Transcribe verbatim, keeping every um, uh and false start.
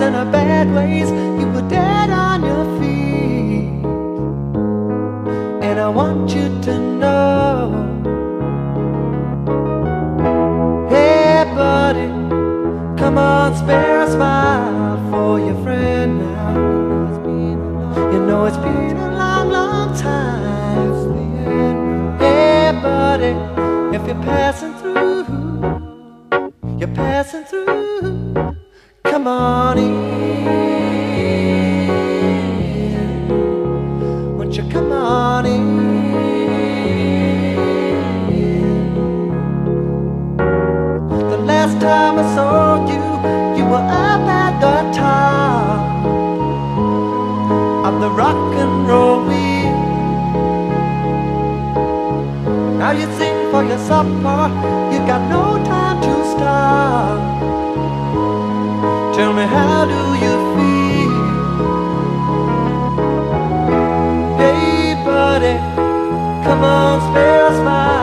and our bad ways, you were dead on your feet. And I want you to know, hey buddy, come on, spare a smile for your friend now. You know it's been a long, long time. Hey buddy, if you're passing through, you're passing through, come on in. Won't you come on in? The last time I saw you, you were up at the top of the rock and roll wheel. Now you sing for your supper, you got no time to stop. Tell me, how do you feel? Hey buddy, come on, spare a smile